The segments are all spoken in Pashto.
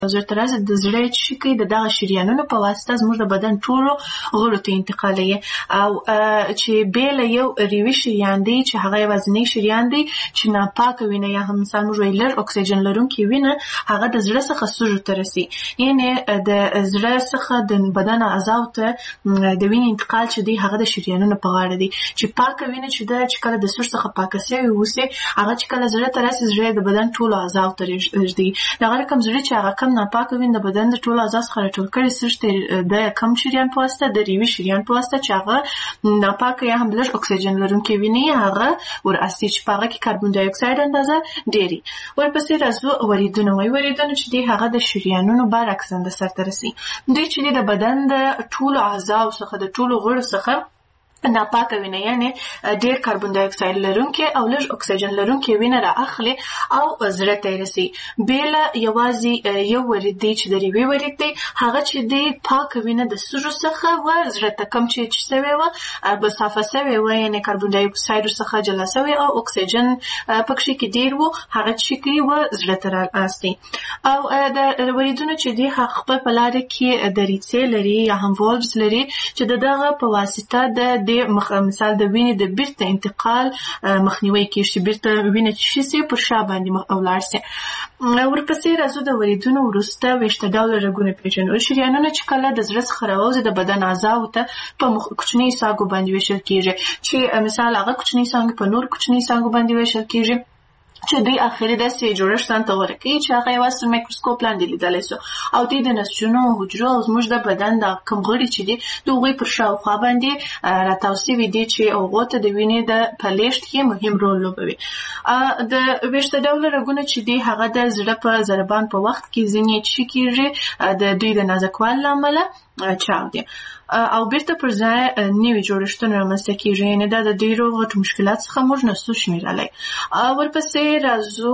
زر تراز د زړه چې کوي د دغه شریانونو په واسطه زموږ د بدن ټولو غړو ته انتقالوي او چې بیل یو ریوي شریان دی چې هغه یوازینی شریان دی چې ناپاکه وینه یا هم مثال موږ وایي لږ اکسیجن لرونکې وینه هغه د زړه څخه سږو ته رسي. یعنې د زړه څخه د بدن اعضاو ته د وینې انتقال چې دی هغه د شریانونو په غاړه دی چې پاکه وینه چې ده چې کله د سږو څخه پاکه سوې اوسي هغه چې کله زړه ته راسي زړه د بدن ټولو اعضاو ته رږدي. دغه رقم زړه چې هغه کم ناپاکه وینه د بدن د ټولو اعضاو څخه راټول کړي سږ ته د کم شریان په واسطه د ریوي شریان په واسطه چې هغه ناپاکه یا هم لږ اکسیجن لرونکې وینې هغه وراسي چې په هغه کې کاربن ډای اکساید اندازه ډېري. ورپسې راځو وریدونه وایي. وریدونه چې دی هغه د شریانونو برعکس اندازه سرته رسي. دوی چې دی د بدن د ټولو اعضاو څخه د ټولو غړو څخه ناپاکه وینه یعنی ډیر کاربن ډای اکساید لرونکي او لږ اکسیجن لرونکي وینه را اخلي او زړه ته رسي. بیل یوازې یو ورید دی چې د ریوي ورید دی هغه چې دی پاکه وینه د سږو څخه و زړه ته کم چې سوی و بصافه سوی و یعنی کاربن ډای اکساید څخه جلا سوی او اکسیجن پکې کې ډیر و هغه چې کوي و زړه ته راستي. او د وریدونو چې دی خپل په لار کې دریڅې لري یا هم والوز لري چې دغه په واسطه د مثال د وینې د بیرته انتقال مخنیوي کیږي چې بیرته وینه چې شي پر شا باندې ولاړ شي. ورپسې راځو د وریدونو وروسته ویشته ډوله رګونه پیژنو. شریانونه چې کله د زړه څخه راوځي د بدن اعضاو ته په کوچني ساګو باندې ویشل کیږي چې مثال هغه کوچني ساګ په نور کوچني ساګو باندې ویشل کیږي چې دوی اخري داسې جوړښت ته ورکوي چې هغه یوازې میکروسکوپ لاندې لیدلی سو او دوی د نسجونو حجرو او زموږ د بدن د کوم غړي چې دي د هغوی پر شاوخوا باندې راتاو سوي دي چې هغو ته د وینې د په لیږد کې مهم رول لوبوي. د ویشته ډوله رګونه چې دي هغه د زړه په ضربان په وخت کې ځینې چې کیږي د دوی د نازکوالي له امله چاودي او بیرته پر ځای نوي جوړښتونه رامنځته کیږي. یعنې دا د ډېرو غټو مشکلاتو څخه موږ نسو شمېرلی. ورپسې راځو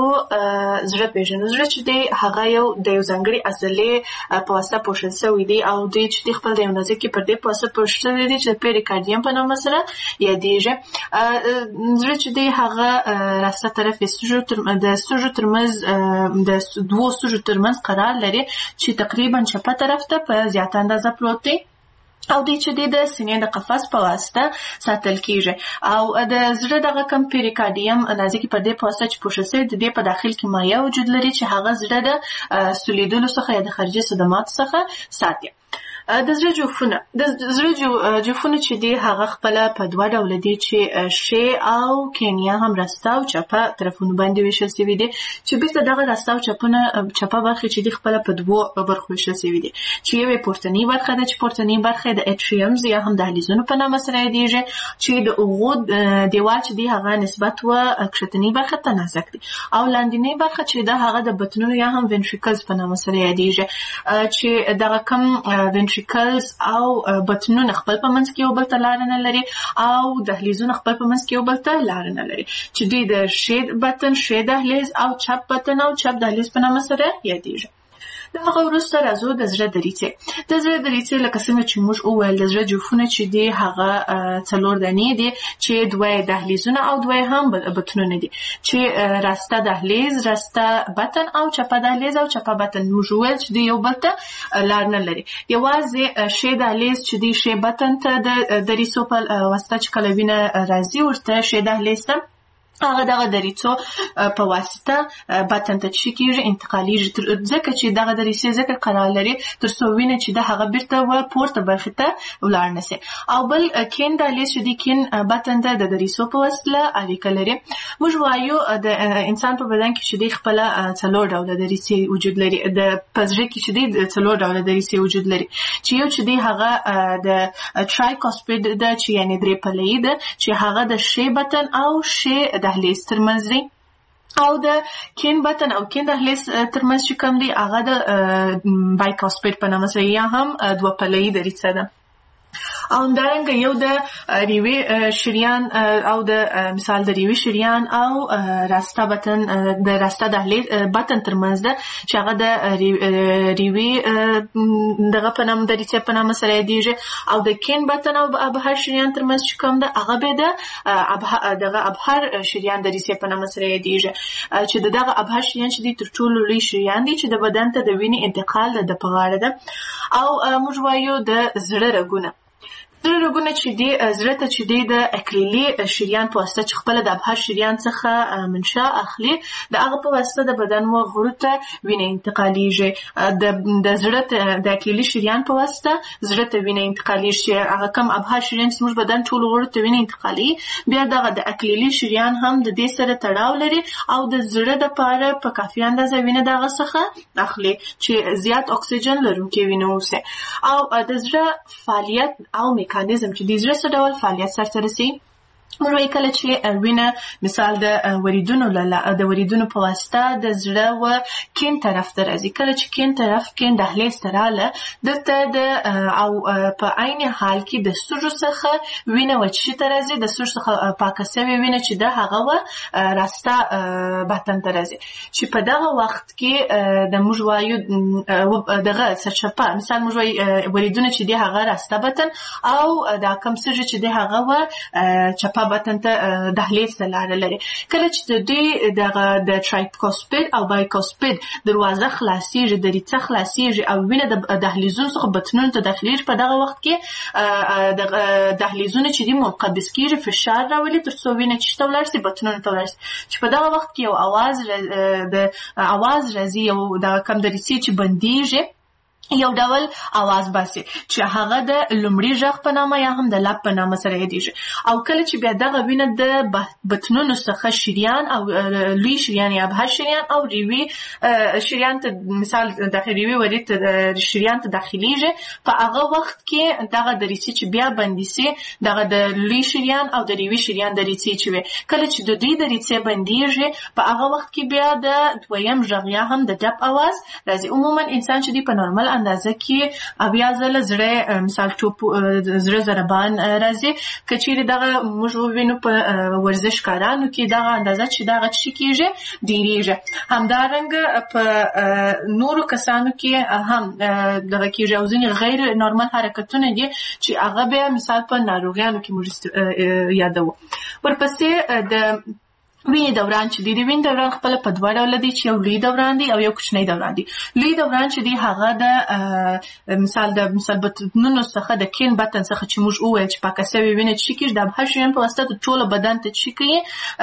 زړه پیژنو. زړه چې دی هغه د یو ځانګړي عضلې په واسطه پوښل سوی دی او دوی چې دی خپل د یو نازکې پردې په واسطه پوښل سوی دی چې د پیریکارډیم په نامه سره یادیږي. زړه چې دی هغه راسته طرف د سږو ترمنځ د دوو سږو ترمنځ قرار لري چې تقریبا چپه طرف ته په زیاته اندازه پروت دی او دوی چې د سینې د قفس په واسطه ساتل کیږي. او د زړه دغه کم پیریکارډیم نازکې پردې په واسطه چې پوښل سوی د دې په داخل کې مایع وجود لري چې هغه زړه د سولیدلو څخه یا د خارجي صدماتو څخه ساتي. د زړه جوفونه چې دی هغه خپله په دوه ډوله دي چې ښي او کینیا هم راسته او چپه طرفونو باندې ویشل سوي دي چې بیرته دغه راسته او چپه برخې چې دی خپله په دوو برخو ویشل سوي دي چې یو یې پورتنۍ برخه ده چې پورتنۍ برخه د اټریمز یا هم دهلیزونو په نامه سره یادیږي چې د هغو دیوال چې دی هغه نسبت و کښتنۍ برخه ته نازک دی او لاندنۍ برخه چې ده هغه د بطنونو یا هم وینټریکلز په نامه سره یادیږي چې دغه کم وینټریکلز او بطنونه خپل په منځ کې یو بل ته لاره نه لري او دهلیزونه خپل په منځ کې یو بل ته لاره نه لري چې دوی د ښي بطن ښي دهلیز او چپ بطن او چپ دهلیز په نامه سره یادیږي. د هغه وروسته راځو د زړه دریڅې. د زړه دریڅې لکه څنګه چې موږ وویل د زړه جوفونه چې دي هغه 4 دانې دي چې 2 دهلیزونه او 2 هم بطنونه دي چې راسته دهلیز راسته بطن او چپه دهلیز او چپه بطن موږ وویل چې یو بل ته لار نه لري. یوازې ښي دهلیز چې دی ښي بطن ته د دریڅو په واسطه چې کله وینه راځي ورته ښي دهلیز ته هغه دغه دریڅو په واسطه بطن ته چې کیږي انتقالیږي ځکه چې دغه دریڅې ځکه قرار لري تر څو وینه چې د هغه بیرته پورته برخې ته ولاړ نه سي. او بل کین دهلیز چې دی کین بطن ته د دریڅو په وسیله اړیکه لري. موږ وایو د انسان په بدن کې چې دی خپله 4 ډوله دریڅې وجود لري. د پزړه کې چې دی 4 ډوله دریڅې وجود لري چې یو چې دی هغه د ټرایکاسپید ده چې یعنی 3 پله‌ای ده چې هغه د ښي بطن او ښي دهلیز ترمنځ دی او د کین بطن او کین دهلیز ترمنځ چې کوم دی هغه د بایکاسپید په نامه سره یا هم 2 پله‌ای دریڅه ده. او همدارنګه یو د ریوي شریان او د مثال د ریوي شریان او راسته بطن د راسته دهلیز بطن ترمنځ ده چې هغه د ریوي دغه په نامه د ریڅې په نامه سره یادېږي او د کین بطن او ابهار شریان ترمنځ چې کوم ده هغه به د دغه ابهار شریان د ریڅې په نامه سره یادېږي چې دغه ابهار شریان چې دي تر ټولو لوی شریان دي چې د بدن ته د وینې انتقال د په غاړه ده او موږ وایو د زړه رګونه زړه رګونه چې دي زړه ته چې دي د اکلیلي شریان په واسطه چې خپل د ابهار شریان څخه منشأ اخلي د هغه په واسطه د بدن و غړو ته وینه انتقالیږي د زړه د اکلیلي شریان په واسطه زړه ته وینه انتقالیږي هغه کم ابهار شریان چې موږ بدن ټول غړو ته وینه انتقالي بیا دغه د اکلیلي شریان هم د دې سره تړاو لري او د زړه د پاره په کافي اندازه وینه دغه څخه اخلي چې زیات اکسیجن لرونکي وینه اوسه او د زړه فعالیت او میکانیزم چې د زړه څه ډول فعالیت سرته رسي موږ وایو کله چې وینه مثال د وریدونو په واسطه د زړه و کین طرف ته راځي کله چې کین دهلیز ته راله دلته او په عین حال کې د سږو څخه وینه وچې ته راځي د سږو څخه پاکه شوې وینه چې د هغه و راسته بطن ته راځي چې په دغه وخت کې د موږ وایو دغه سرچپه مثال موږ وایو وریدونه چې د هغه راسته بطن او دا کم سږي چې د هغه و چپه بطن ته دهلیز ته لاره لري کله چې د ټرایکوسپید او بایکوسپید دروازه خلاصيږي د ریڅه خلاصيږي او وینه د دهلیزونو څخه بطنونو ته داخليږي په دغه وخت کې د دهلیزونو چې د مقبض کیږي فشار راولي تر څو وینه چې تولر سي بطنونو تولر سي چې په دغه وخت کې یو आवाज راځي او د کم د ریڅې چې بنديږي یو ډول आवाज باسي چې هغه د لومړي ژغ په نامه یا هم د لب په نامه سره یادېږي او کله چې بیا دغه وینه د بطنونو څخه شریان او لوی شریان یا ابهار شریان او ریوي شریان ته مثال د ریوي ورید شریان ته داخليږي په هغه وخت کې دغه د ریڅې چې بیا بنديسي دغه د لوی شریان او د ریوي شریان د ریڅې چې کله چې د دوی د ریڅې بنديږي په هغه وخت کې بیا د دویم ژغ یا هم د ډب आवाज راځي عموما انسان چې په نورمال اندازه کې بیا زله زړه مثال زړه ضربان راځي کچېره دغه موږ وینو په ورزش کارانو کې دغه اندازه چې دغه شي کېږي ډیریږي همدارنګه په نورو کسانو کې هم دغه کېږي او ځینې غیر نورمال حرکتونه دي چې هغه به مثال په ناروغیانو کې موږ یادو ورپسې د وینې دوران چې د وینې دوران خپل په دوه ډول دي چې یو لوی دوران دی او یو کوچنی دوران دی لوی دوران چې دی هغه د مثال بطنونو څخه د کین بطن څخه چې موږ وویل چې پاکه شوې وینه چې کېږي د ابهار شریان په واسطه ټول بدن ته چې کوي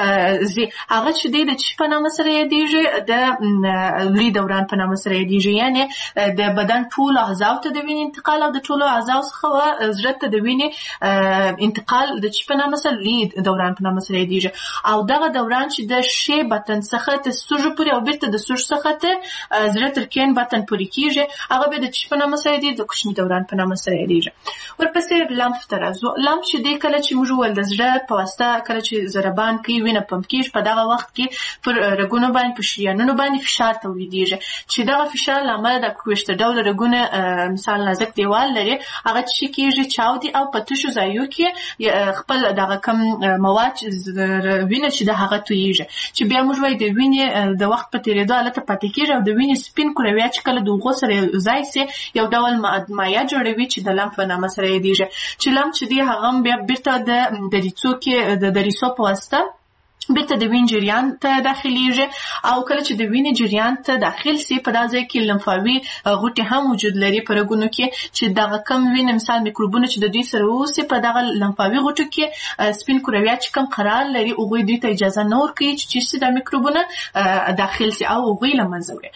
هغه چې دی د چې په نامه سره یادېږي د لوی دوران په نامه سره یادېږي یعنی د بدن ټول اعضاو ته د وینې انتقال او د ټولو اعضاو څخه زړه ته د وینې انتقال د چې په نامه سره لوی دوران په نامه سره یادېږي او دغه دوران چې د شی بطن څخه ته سږو پورې او بیرته د سږو څخه ته زړه تر کین بطن پورې کېږي هغه به د چې په نامه سره دی د کوچني دوران په نامه سره یادېږي ورپسې لمف ته راځو لمف چې دی کله چې موږ ول د زړه په واسطه کله چې ضربان کوي وینه پمپ کېږي په دغه وخت کې پر رګونو باندې په شریانونو باندې فشار تولیدېږي چې دغه فشار لامل د کوشته ډول رګونه مثال نازک دیوال لري هغه چې کېږي چاودي او په تشو ځایو کې خپل دغه کم مواد وینه چې د هغه تویږي چې بیا موږ وایو د وینې د وخت په تیریدو حالت پاتې کېږي او د وینې سپین کرویات چې کله د اوبو سره ځای سي یو ډول مایع جوړوي چې د لمف په نامه سره یادېږي چې لمف چې دی هغه بیا بیرته د ریڅو کې د ریڅو په واسطه بیرته د وینې جریان ته داخليږي او کله چې د وینې جریان ته داخل سي په دغه ځای کې لمفاوي غوټې هم وجود لري په رګونو کې چې دغه کم وینې مثال میکروبونه چې د دوی سره اوسي په دغه لمفاوي غوټو کې سپین کرویات چې کم قرار لري هغوی دوی ته اجازه نه ورکوي چې د میکروبونه داخل سي او هغوی له منځه وړي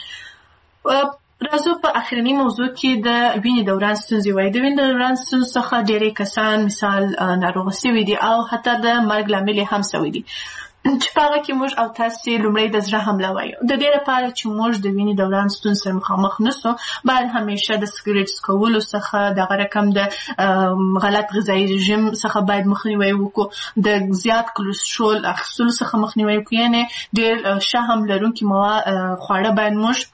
راځو په اخرنی موضوع کې د وینې دوران ستونزې وایي د وینې دوران ستونزو څخه ډېری کسان مثال ناروغ شوي دي او حتی د مرګ لامل هم شوي دي چې په هغه کې موږ او تاسې لومړی د زړه حمله وایو د دې لپاره چې موږ د وینې دوران ستونزې سره مخامخ نسو باید همیشه د سګریټ څکولو څخه دغه رقم د غلط غذایي رژیم څخه باید مخنیوی وکړو د زیات کلسترول اخیستلو څخه مخنیوی وکړو یعنې ډېر شحم لرونکي خواړه باید موږ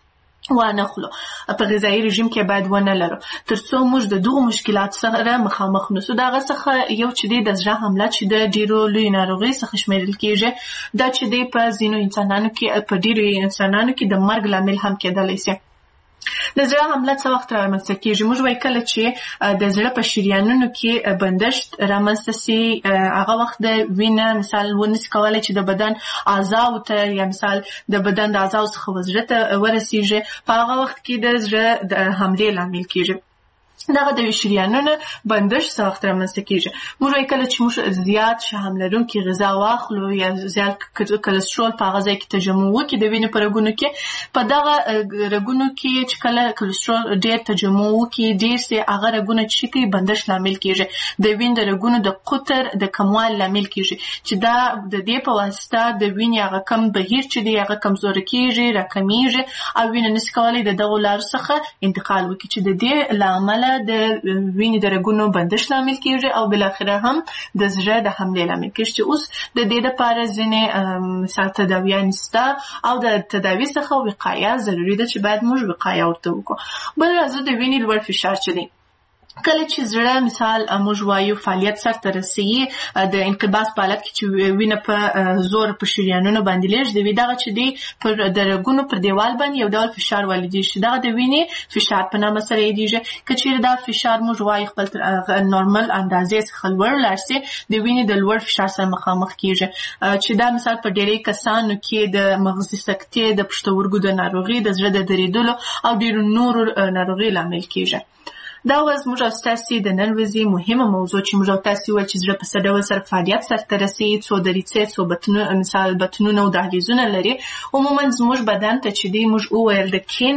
وانه خلو په غذایي رژیم کې باید ونه لرو ترڅو موږ د دغو مشکلات سره مخامخ نشو. دغه څخه یو چې دی د زړه حمله چې د ډیرو لوی ناروغي څخه شمیرل کیږي دا چې دی په ځینو انسانانو کې په ډیرو انسانانو کې د مرګ لامل هم کېدلی شي. د زړه حمله څه وخت رامنځته کیږي؟ موږ وایي کله چې د زړه په شریانونو کې بندښت رامنځته سي هغه وخت د وینه مثال ونسي کولی چې د بدن اعضاو ته یا مثال د بدن د اعضاو څخه زړه ته ورسیږي په هغه وخت کې د زړه د حملې لامل کیږي. دغه د شریانونو بندښت څه وخت رامنځته کیږي؟ موږ وایي کله چې موږ زیات شحم لرونکي غذا واخلو یا زیات کلسترول په هغه ځای کې تجمع وکړي د وینې په رګونو کې په دغه رګونو کې چې کله کلسترول ډېر تجمع وکړي ډېر سي هغه رګونه چې کوي بندښت لامل کیږي د وینې د رګونو د قطر د کموالي لامل کیږي چې دا د دې په واسطه د وینې هغه کم بهیر چې دی هغه کمزوري کیږي راکمیږي او وینه نشي کولی د دغو لارو څخه انتقال وکړي چې د دې له امله د وینې د رګونو بندښت لامل کیږي او بالاخره هم د زړه د حملې لامل کیږي چې اوس د دې لپاره ځینې مثال تداویان شته او د تداوي څخه وقایه ضروري ده چې باید موږ وقایه ورته وکړو. بل راځو د وینې لوړ فشار چې دی کله چې زړه مثال موږ وایو فعالیت سرته رسوي د انقباض په حالت کې چې وینه په زور په شریانونو باندې لیږدوي دغه چې دی پر د رګونو پر دیوال باندې یو ډول فشار والیدېږي دغه د وینې فشار په نامه سره یادېږي. که چیرې دا فشار موږ وایو خپل نورمال اندازې څخه لوړ لاړ سي د وینې د لوړ فشار سره مخامخ کیږي چې دا مثال په ډېری کسانو کې د مغزي سکتې د پښتورګو د ناروغي د زړه د دریدلو او ډېرو نورو ناروغي لامل کیږي. دا وز موږ او ستاسې د نن ورځې مهمه موضوع چې موږ او تاسې وویل چې زړه په څه ډول سره فعالیت سرته رسوي څو دریڅې څو مثال بطنونه او دهلیزونه لري. عموما زموږ بدن ته چې دی موږ وویل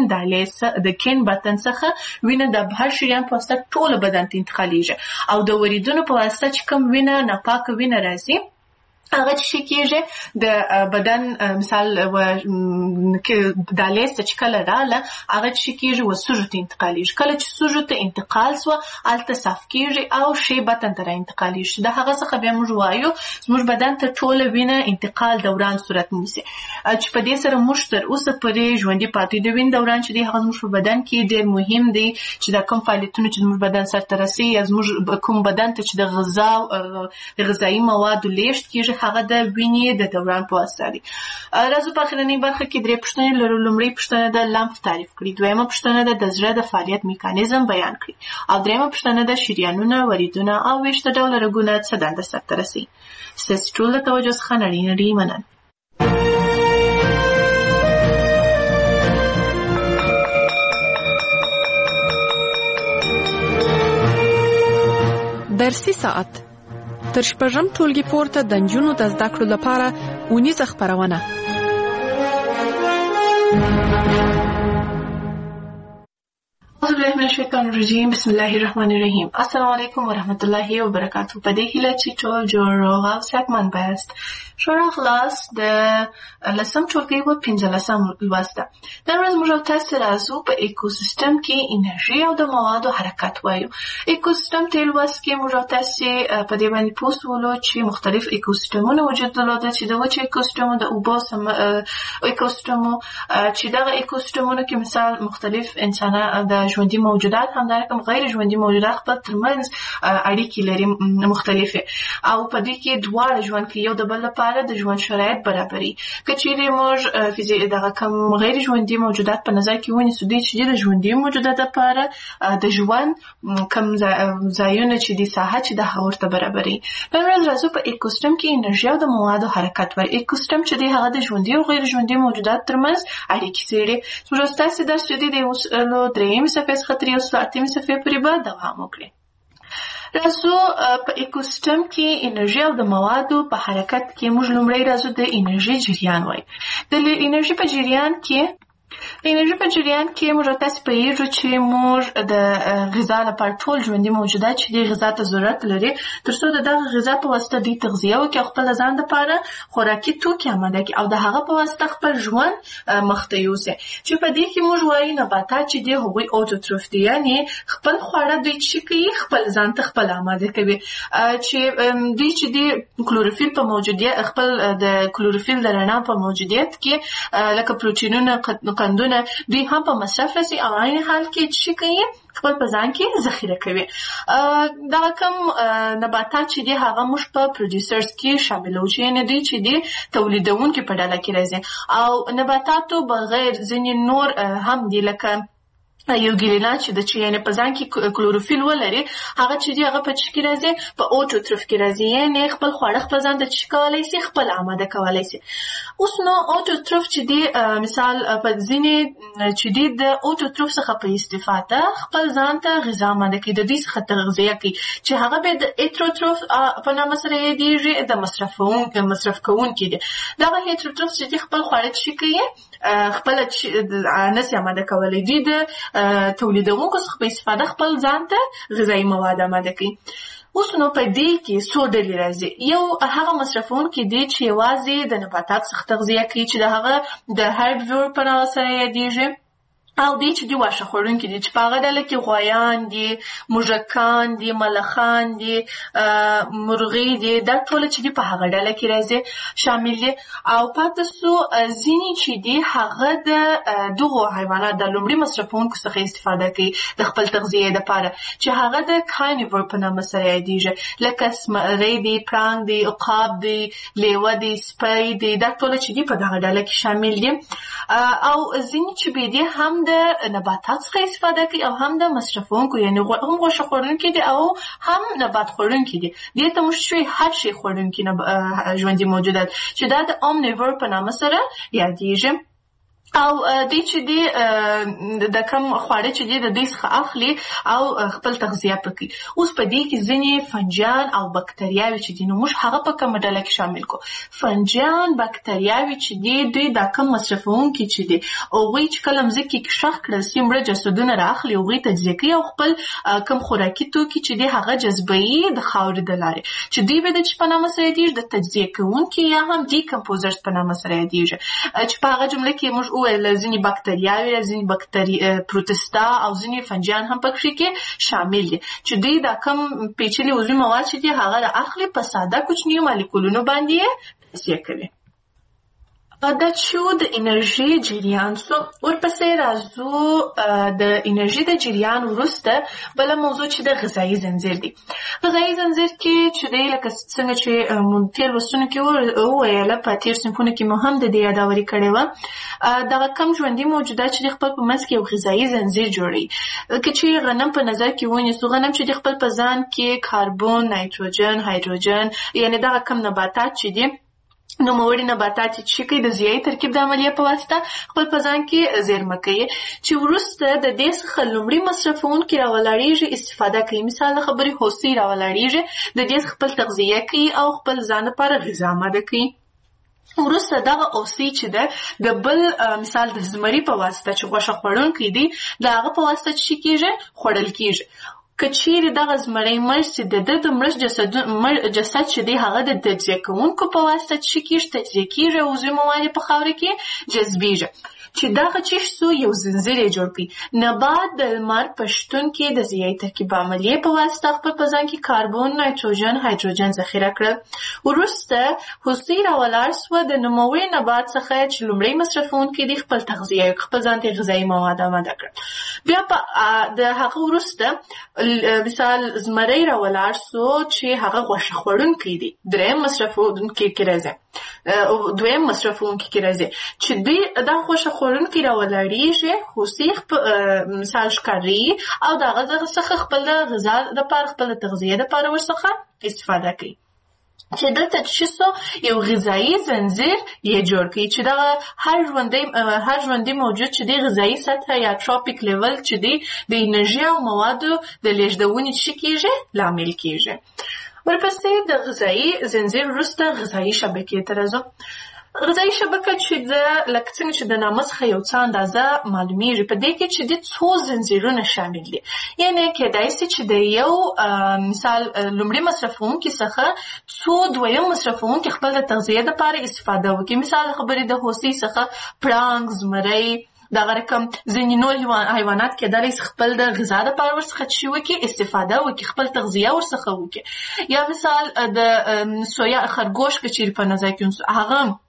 د کین بطن څخه وینه د بهر شریان په واسطه ټول بدن ته انتقالیږي او د وریدونو په واسطه چې کوم وینه ناپاکه وینه راځي هغه چې کېږي د بدن مثال دالیز ته چې کله رااله هغه چې کېږي وسوژو ته انتقالیږي. کله چې سوژو ته انتقال سوه هلته صاف کېږي او شی بطن ته راانتقالیږي. د هغه څخه بیا موږ وایو زموږ بدن ته ټوله وینه انتقال دوران صورت نیسي چې په دې سره موږ تر اوسه پورې ژوندي پاتې د وینې دوران چې دی هغه زموږ په بدن کې ډېر مهم دی چې دا کوم فعالیتونه چې زموږ بدن سرته رسوي یا زموږ کوم بدن ته چې د غذایي موادو لیږد کېږي هغه د وینې د دوران په واسطه دي. راځو په اخرنۍ برخه کې درې پوښتنې لرو. لومړۍ پوښتنه د لمف تعریف کړي، دویمه پوښتنه د زړه د فعالیت میکانیزم بیان کړي او دریمه پوښتنه د شریانونه وریدونه او ویښته ډوله رګونه څه دنده سرته رسوي. ستاسې ټول د توجه څخه نړۍ مننه. درسي ساعت تر شپږم ټولګي پورته د نجونو د زده کړو لپاره اونیزه خپرونه. أعوذ بالله من الشیطان الرجیم بسم الله الرحمن الرحیم. السلام علیکم ورحمت الله وبرکاته. په دې هیله چې ټول جوړ روغ او صحتمند بایاست. شورا خلاص د لسم ټولګي و 15 لوست ده. نن ورځ موږ تاسو راځو په ایکوسیستم کې انرژي او د موادو حرکت وایو. ایکوسیستم ته لوست کې موږ تاسو په دې باندې پوښتولو چې مختلف ایکوسیستمونه وجود درلوده چې د وچه ایکوسیستم د اوبو ایکوسیستم چې دغه ایکوسیستمونو کې مثال مختلف انسانان د ژوندي موجودات همدارنګه غیر ژوندي موجودات خپل ترمنځ اړیکې لري مختلفه او په دې کې دواړه ژوند کوي یو د بل لپاره د ژوند شرایط برابري. که چیرې موږ فزیک دغه کوم غیر ژوندي موجودات په نظر کې ونیسو چې د ژوندي موجودات لپاره د ژوند کوم ځایونه چې د ساحه چې د هغه ته برابري. نن ورځ راځو په ایکوسیستم کې انرژي او د موادو حرکت ور ایکوسیستم چې د هغه د ژوندي او غیر ژوندي موجودات ترمنځ اړیکې څېړي. موږ تاسو د ستوري د اوسلو درېیم صفحې څخه تر یو ساعتمې صفحې پورې به دوام وکړي. راځو په ایکوسیستم کې انرژي او د موادو په حرکت کې موږ لومړی راځو د انرژي جریان وایي. د انرژي په جریان کې موږ تاسو په یوه چې موږ د غذا لپاره ټول ژوندي موجودات چې د غذا ته ضرورت لري ترڅو دغه غذا په واسطه د تغذیه او خپل ځان لپاره خوراکي توکي آماده کړي او د هغه په واسطه خپل ژوند مخته یوسي. چې په دې کې موږ وایو نباتات چې د هغوی اوټوټروف دي یعنی خپل خواړه دوی چې کوي خپل ځان ته خپل آماده کوي چې دوی چې د کلوروفیل په موجودیت خپل د کلوروفیل د رڼا په موجودیت کې لکه پروتینونه قندونه دوی هم په مصرف رسي او عین حال کې چې کوي خپل په ځان کې ذخیره کوي. دا کوم نباتات چې دي هغه موږ په پروډوسرز کې شاملو چې نه دي چې دي تولیدونکي په ډله کې راځي او نباتاتو بغیر ځینې نور هم دي لکه یو ګیلینا چې د چې یعنی په ځان کې کلوروفیل ولري هغه چې دی هغه په چی کې راځي په اوټوټروف کې راځي یعنی خپل خواړه خپل ځان ته چی کولای شي خپل آماده کولای شي. اوس نو اوټوټروف چې دی مثال په ځینې چې دی د اوټوټروف څخه په استفاده خپل ځان ته غذا آماده کوي د دې څخه تغذیه کوي چې هغه به د هیټروټروف په نامه سره یادیږي د مصرف کوونکي دی. دا هیټروټروف چې دی خپل خواړه چی کوي خپل نس آماده کولای دی د تولیدونکو څخه په استفاده خپل ځان ته غذایي مواد آماده کوي. اوس نو په دې کې څو ډلې راځي. یو هغه مصرفونکي دي چې یوازې د نباتات څخه تغذیه کوي چې د هغه د هربیور په نامه سره یادیږي او دې چې دی واښه خوړونکي دي چې په هغه ډله کې غوایان دي موږکان دي ملخان دي مرغۍ دي دا ټول چې دی په هغه ډله کې راځي شامل دي او پاتې سو ځینې چې دی هغه د دغو حیوانات د لومړي مصرفونکو څخه استفاده کوي د خپل تغذیې لپاره چې هغه د کارنیور په نامه سره یادیږي لکه زمری دي پړانګ دي عقاب دي لیوه دي سپی دي دا ټول چې دی په دغه ډله کې شامل دي او ځینې چې به دي هم د نباتات څخه استفاده کوي او هم د مصرفونکو یعنی هم غوښه خوړونکي دي او هم نبات خوړونکي دي. دې ته موږ شوي هر شي خوړونکي ژوندي موجودات چې دا د اومنیور په نامه سره یادیږي او دې چې دی د کوم خواړه چې دی د دې څخه اخلي او خپل تغذیه پکې. اوس په دې کې ځینې فنجان او بکتریاوي چې دي نو موږ هغه په کومه ډله کې شامل کو. فنجان بکتریاوي چې دي دوی دا کوم مصرفونکي چې دي او وی چې کله مځکې کې شخ کړل سي مړه جسدونه راخلي او وی تجزیه کوي او خپل کوم خوراکي توکي چې دي هغه جذبوي د خاورې د لارې چې دوی به د په نامه سره یادیږي د تجزیه کوونکي یا هم ډیکمپوزرز په نامه سره یادیږي چې په هغه جمله کې موږ ځینې بکتریاوي ځینې پروتستا او ځینې فنجان هم پکې کې شامل دي چې دوی دا کم پیچلي عضوي مواد چې دي هغه د اخلي په ساده کوچنیو مالیکولونو باندې تجزیه کوي. دا چې د انرژي جریان سو ورپسې راځو د انرژي د جریان وروسته بله موضوع چې د غذایي زنځیر دی. غذایي زنځیر کې چې دی لکه څنګه چې مونږ تېر لوستونو کې وویله په تېر صنفونو کې مو هم د دې یاداوري کړې وه دغه کم ژوندي موجودات چې د خپل په منځ کې یو غذایي زنځیر جوړوي که چې غنم په نظر کې ونیسو غنم چې د خپل په ځان کې کاربن نایتروجن هایدروجن یعنی دغه کم نباتات چې دي نوموړي نباتات چې کوي د ضیایي ترکیب د عملیې په واسطه خپل په ځان کې زیرمه کوي چې وروسته د دې څخه لومړي مصرفونکي راولاړېږي استفاده کوي. مثال د خبرې هوسۍ راولاړېږي د دې خپل تغذیه کوي او خپل ځان لپاره غذا آماده کوي. وروسته دغه اوسۍ چې ده د بل مثال د زمري په واسطه چې غوښه خوړونکی دي د هغه په واسطه چې کېږي خوړل کېږي. که چیرې دغه زمری مړ چې د مړ جسد چې دی هغه د تجزیه کوونکو په واسطه چې کېږي تجزیه کېږي او عضوي مواد په خاوره کې جذبېږي چې دغه چیښ یو زنځیر یې جوړ کړي. نبات د لمر په شتون کې د ضیایي ترکیب عملیې په واسطه خپل په ځان کې کاربن نایتروجن هایدروجن ذخیره کړل. وروسته هوسۍ راولاړ سوه د نوموړي نبات څخه چې لومړی مصرفونکي دي خپل تغذیه خپل ځان ته غذایي مواد آماده کړل. بیا د هغه وروسته مثال زمری راولاړ سو چې هغه غوښه خوړونکی دی دریم مصرفونکي کې راځي دویم مصرفونکي کې راځي چې دوی دا غوښه خوړونکي راولاړېږي هوسۍ مثال ښکاري او د هغه څخه خپل غذا دپاره خپل تغذیې دپاره ورڅخه استفاده کوي چې دلته چې یو غذایي زنځیر یې جوړ کړي چې دغه هر ژوندی موجود چې دی غذایي سطح یا ټراپیک لیول چې دی د انرژي او موادو د لیږدونې چې کېږي لامل کېږي. ورپسې د غذایي زنځیر وروسته غذایي شبکې ته راځو. غذایي شبکه چې لکه څنګه چې د نامه څخه یو څه اندازه معلومیږي په دې کې چې د څو زنځیرونه شامل دي یعنی کېدای شي چې د یو مثال لومړي مصرفونکي څخه څو دویم مصرفونکي خپل د تغذیې لپاره استفاده وکړي. مثال خبرې د هوسۍ څخه پړانګ زمری دغه رقم ځینې نور حیوانات کېدای شي خپل د غذا لپاره ورڅخه څه وکړي استفاده وکړي خپل تغذیه ورڅخه وکړي. یا مثال د سویا خرګوش که چیرې په نظر کې هغه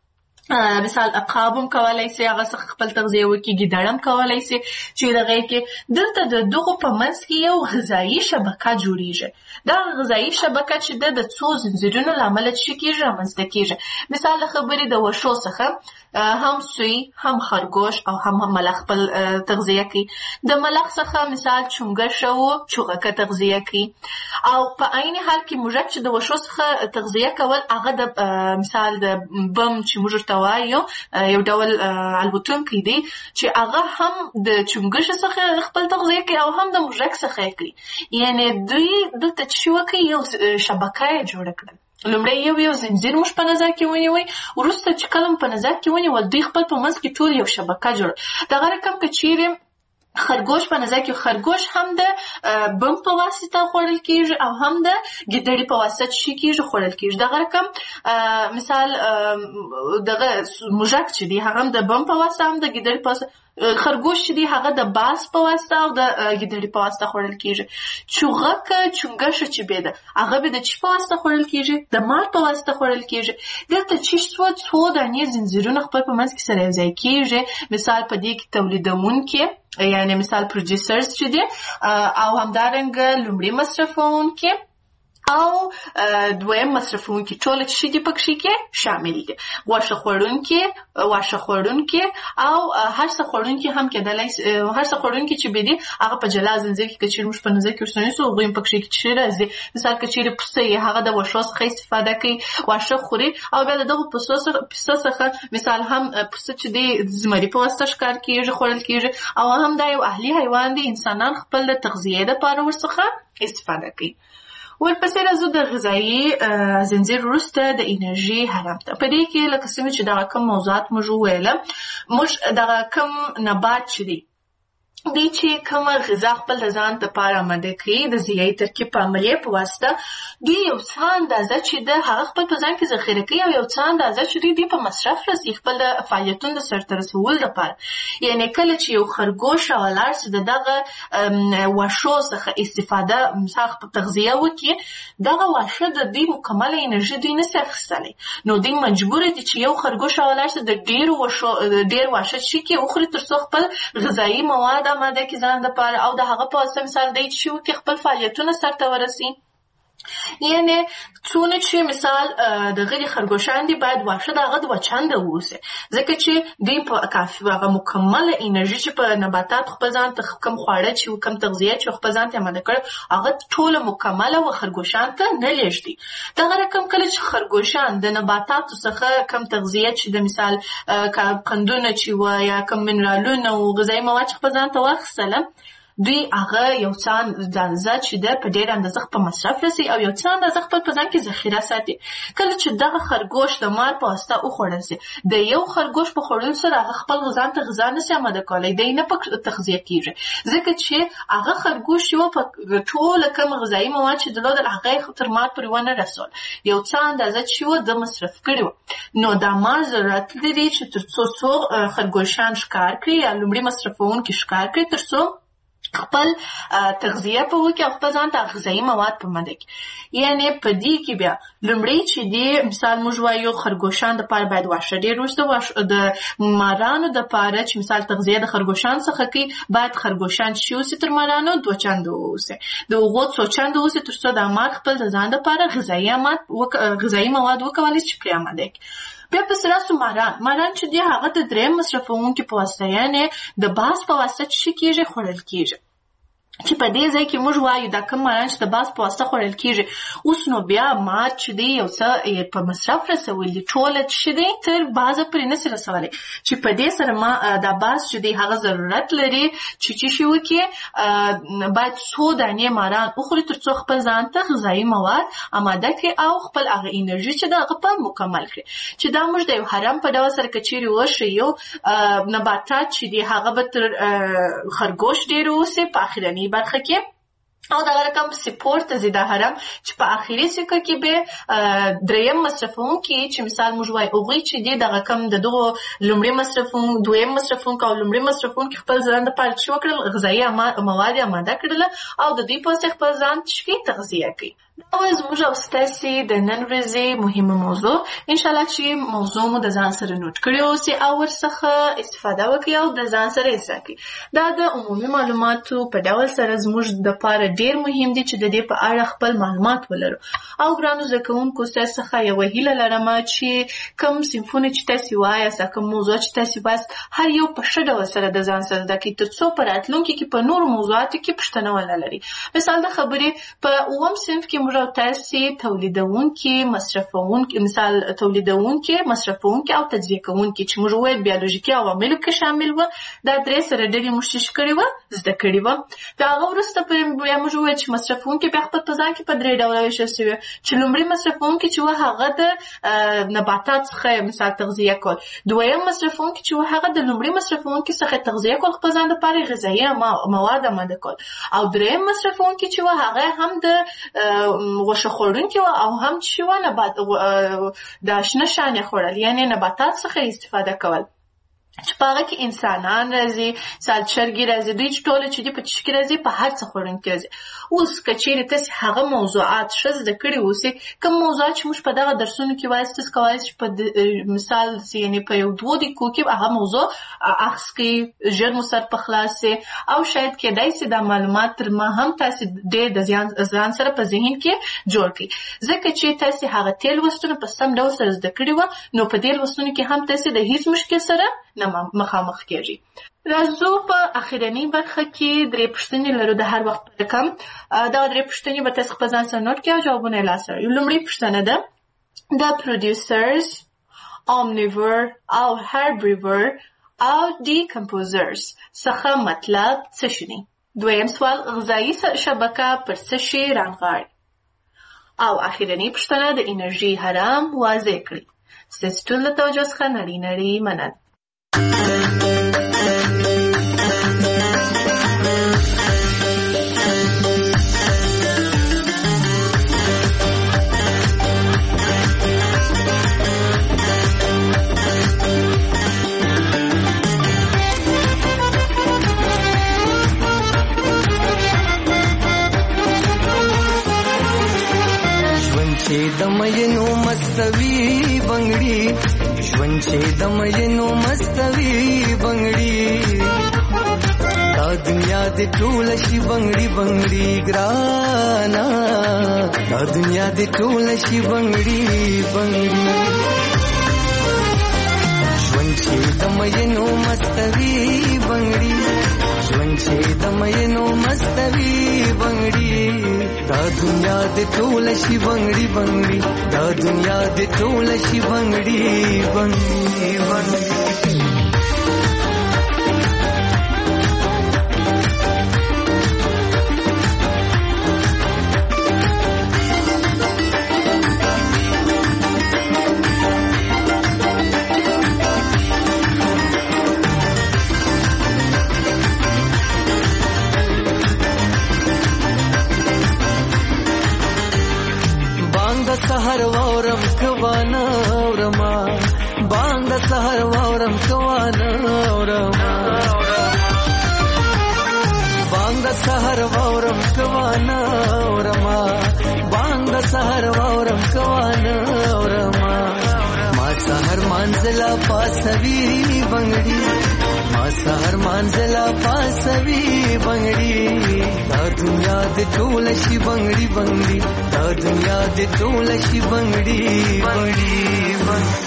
مثال عقاب هم کولای شي هغه څخه خپل تغذیه وکړي، ګیدړ هم کولای شي چې دغه کې دلته د دغو په منځ کې یو غذایي شبکه جوړیږي. دا غذایي شبکه چې د څو زنځیرونو له امله څه کېږي رامنځته کېږي. مثال خبرې د وښو څخه هم سوی هم خرګوش او هم ملخ خپل تغذیه کوي. د ملخ څخه مثال چونګښه او چوغکه تغذیه کوي، او په عین حال کې موږک چې د وښو څخه تغذیه کول هغه د مثال د بم چې موږ ورته وایو یو ډول الوتونکی دی چې هغه هم د چونګښه څخه خپل تغذیه کوي او هم د موږک څخه کوي. یعنی دوی دلته چې وکړي یو شبکه یې جوړه کړه. لومړی یو زنځیر موږ په نظر کې ونیوی، وروسته چې کله په نظر کې ونیول دوی خپل په منځ کې ټول یو شبکه جوړه. دغه رقم که چیرې خرګوش په نظر کې خرګوش هم د بم په واسطه خوړل کېږي او هم د ګیدړې په واسطه چې کېږي خوړل کېږي. دغه رقم مثال دغه موږک چې دی هغه هم د بم په واسطه هم د ګیدړې په واسطه، خرګوش چې دی هغه د باز په واسطه او د ګیدړې په واسطه خوړل کېږي. چوغکه چونګښه چې به ده هغه به د چی په واسطه خوړل کېږي؟ د مار په واسطه خوړل کېږي. دلته چې څو دانې زنځیرونه خپل په منځ کې سره یوځای کېږي. مثال په دې کې تولیدونکي یعنی مثال پروډیوسرز چې دي او همدارنګه لومړی مصرفونکي او دویم مصرفونکي ټول چې دي پکې کې شامل دي. واښه خوړونکي او هر څه خوړونکي هم کېدلای شي. هر څه خوړونکي چې به دي هغه په جلا زنځیر کې چې موږ په نظر کې ورسونه سو غویم پکې چې راځي. مثال کچېره پسه هغه د واښو څخه استفاده کوي، واښه خوري او بیا دغه پسه څخه مثال هم پسه چې دی زمري په واسطه ښکار کېږي خوړل کېږي او هم دا یو اهلي حیوان دی. انسانان خپل د تغذیې لپاره ورڅخه استفاده کوي. ورپسې راځو د غذایي زنځیر وروسته د انرژي هرم ته. په دې کې لکه څنګه چې دغه کوم موضوعات موږ وویله، موږ دغه کوم نبات چې دی دی چې کومه غذا خپل د ځان لپاره آماده کوي د غذایي ترکیب په عملیې په واسطه، دوی یو څه اندازه چې د هغه خپل په ځان کې ذخیره کوي او یو څه اندازه چې دوی په مصرف رسي خپل د فعالیتونو د سرته رسولو لپاره. یعنی کله چې یو خرګوش راولاړ شي دغه واښو څخه استفاده مثال په تغذیه وکړي، دغه واښه د دوی مکمله انرژي دوی نشي اخیستلی. نو دوی مجبور دي چې یو خرګوش راولاړ شي د ډېر واښه چې کې وخوري تر څو خپل غذایي مواد آماده کې ځان لپاره او د هغه په واسطه مثال دی چې وکړي خپل فعالیتونه سرته ورسي. یعنی څونه چې مثال د غړي خرګوشان دي باید واښه د هغه د وچنده واوسي، ځکه چې دوی په کافي هغه مکمله انرژي چې په نباتاتو خپل ځان ته کوم خواړه چې کوم تغذیه چې خپل ځان ته آماده کړي هغه ټوله مکمله و خرګوشان ته نه لېږدي. دغه رقم کله چې خرګوشان د نباتاتو څخه کوم تغذیه چې د مثال قندونه چې و یا کوم منرالونه او غذایي مواد چې خپل ځان ته واخیستله، دوی هغه یو څه اندازه چې ده په ډېر اندازه په مصرف رسي او یو څه اندازه خپل په ځان کې ذخیره ساتي. کله چې دغه خرګوش د مار په واسطه وخوړل شي، د یو خرګوش په خوړلو سره هغه خپل ځان ته غذا نشي آماده کولی، دی نه په تغذیه کېږي، ځکه چې هغه خرګوش یو په ټوله کوم غذایي مواد چې درلودل هغه یې تر مار پورې ونه رسول، یو څه اندازه چې و ده مصرف کړي و. نو دا مار ضرورت لري چې تر څو خرګوشان ښکار کړي یا لومړي مصرفونکي ښکار کړي تر څو خپل تغذیه په وکړي او خپل ځان ته غذایي مواد په آماده کړي. یعنې په دې کې بیا لومړی چې دی مثال موږ وایو خرګوشان دپاره باید واښه ډېر وروسته د مارانو دپاره چې مثال تغذیه د خرګوشان څخه کوي باید خرګوشان چې اوسي تر مارانو 2 چنده واوسي، د هغو 2 چنده واوسي تر څو د مار خپل د ځان دپاره غذایي مواد وکولی چې پرې آماده کړي. بیا پس راسو ماران چې دی هغه د دریم مصرفونکي په واسطه یعنې د باز په واسطه چې کېږي خوړل کېږي. چې په دې ځای کې موږ وایو دا کوم ماران چې د باز په واسطه خوړل کېږي، اوس نو بیا مار چې دی یو څه په مصرف رسولی دي ټوله چې دی تر بازه پورې نسي رسولی، چې په دې سره دا باز چې دی هغه ضرورت لري چې شي وکړي باید څو دانې ماران وخوري تر څو خپل ځان ته غذایي مواد آماده کړي او خپل هغه انرژي چې د هغه په مکمل کړي. چې دا موږ د یو حرم په ډول سره که چیرې وښیو نباتات چې دی هغه به تر خرګوش ډېر اوسي په اخرني برخه کې او دغه رقم سپورت ته ځي دا هرم چې په اخري سکه کې به دریم مصرفونکي چې مثال موږ وایو هغوی چې دی دغه کم د دغو لومړي مصرفونکي دویم مصرفونکي او لومړي مصرفونکي خپل ځان دپاره چې وکړل غذایي مواد یې آماده کړله او د دوی په واسطه خپل ځان تغذیه کوي. دا زموږ او ستاسې د نن ورځې مهمه موضوع. انشاءالله چې موضوع مو د ځان سره نوٹ کړی اوسئ او ورڅخه استفاده وکړئ او د ځان سره یې ساتئ. دا د عمومي معلوماتو په ډول سره زموږ دپاره ډېر مهم دي چې د دې په اړه خپل معلومات ولرو. او ګرانو زده کوونکو ستاسو څخه یوه هیله لرم چې کوم صنفونه چې تاسې وایاست، کوم موضوع چې تاسې وایاست، هر یو په ښه ډول سره د ځان سره زده کړئ تر څو په راتلونکي کې په نورو موضوعاتو کې پوښتنه ونه لري. مثال د خبرې په 9م صنف کې موږ او تاسې تولیدونکي، مصرفونکي، مثال تولیدونکي، مصرفونکي او تجزیه کوونکي چې موږ وویل بیولوژیکي عواملو کې شامل وه، دا درې سره ډلې موږ څه کړې وه، زده کړې وه. د هغه وروسته بیا موږ وویل چې مصرفونکي بیا خپل په ځان کې په 3 ډوله ویشل شوي، چې لومړی مصرفونکي چې وه هغه د نباتات څخه مثال تغذیه کول، دویم مصرفونکي چې وه هغه د لومړي مصرفونکي څخه تغذیه کول، خپل ځان لپاره غذایي مواد آماده کول، او دریم مصرفونکي چې وه هغه هم د غوښه خوړونکي وه او هم چې وه د شنه شانې خوړل، یعنې نباتات څخه استفاده کول چې په هغه کې انسانان راځي، مثال چرګې راځي، دوی چې ټوله چې دي په چشکې راځي، په هر څه خوړونکي راځي. اوس که چیرې تاسې هغه موضوعات ښه زده کړي اوسئ، کوم موضوعات چې موږ په دغه درسونو کې وایاست، تاسې کولی شئ په مثال یعنې په 1-2 دقیقو کې هغه موضوع اخذ کړئ، ژر مو سر په خلاص شي، او شاید کېدای شي دا معلومات تر ما هم تاسې ډېر د ځان سره په ذهن کې جوړ کړئ، ځکه چې تاسې هغه تېر لوستونه په سم ډول سره زده کړي وه، نو په دې لوستونو کې هم تاسې د هیڅ مشکل سره نه مخامخ کېږي. راځو په اخرنۍ برخه کې 3 پوښتنې لرو د هر وخت په رقم. دغه 3 پوښتنې به تاسې خپل ځان سره نوټ کړئ او جوابونه یې لاسته راوړئ. لومړۍ پوښتنه ده د producers، omnivore او herbivore او decomposers څخه مطلب څه شي دی؟ دویم سوال غذایي شبکه پر څه شي رانغاړي؟ او اخرنۍ پوښتنه د انرژي حرام واضح کړئ. ستاسې ټول له توجه څخه نړۍ مننه. د مینو مستوي بنگړي، ژوند چې د مینو مستوي بنگړي، دا دنیا د ټول شي بنگړي بنگړي ګرانا، دا دنیا د ټول شي بنگړي بنگړي، ژوند چې د مینو مستوي بنگړي، ژوند چې د مینو مستوي بنگړي، دا دنیا د ټول شي بنگړي بنگړي، دا دنیا د ټول شي بنگړي بنگړي بنگړي. سهر وورم کوانا ورما، باند سهر وورم کوانا ورما، باند سهر وورم کوانا ورما، باند سهر وورم کوانا ورما، ما سهر منزلا پاسوي بنگړي، ما سهر منزلا پاسوي بنگړي، دا دنیا د ټول شي بنگړي بنگړي، دا دنیا د ټول شي بنگړي بنگړي بنگړي.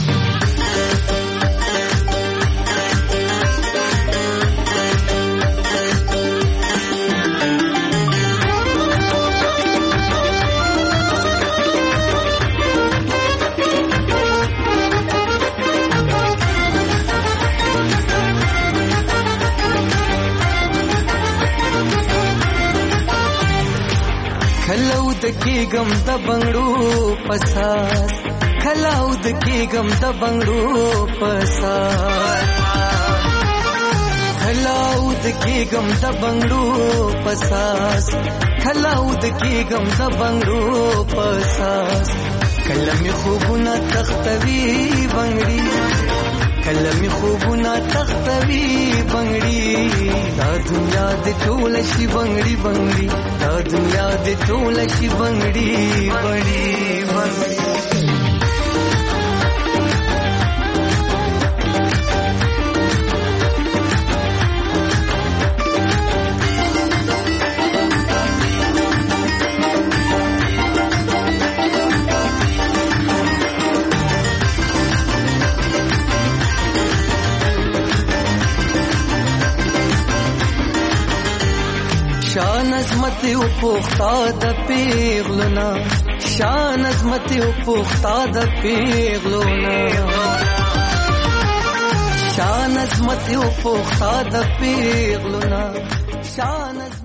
کلاود کېږم د بنگړو پساس، کلاود کېږم د بنگړو پساس، کلاود کېږم د بنگړو پساس، کلاود کېږم د بنگړو پساس، کله مې خوبونه تختوي بنگړي، کلمی خوبونه تختوي بنگړي دا دنیا د ټول شي بنگړي بنگړي دا دنیا د ټول شي بنگړي بنگړي بنگړي شان عظمت او پوختا د پیغلونا شان عظمت او پوختا د پیغلونا شان عظمت او پوختا د پیغلونا شان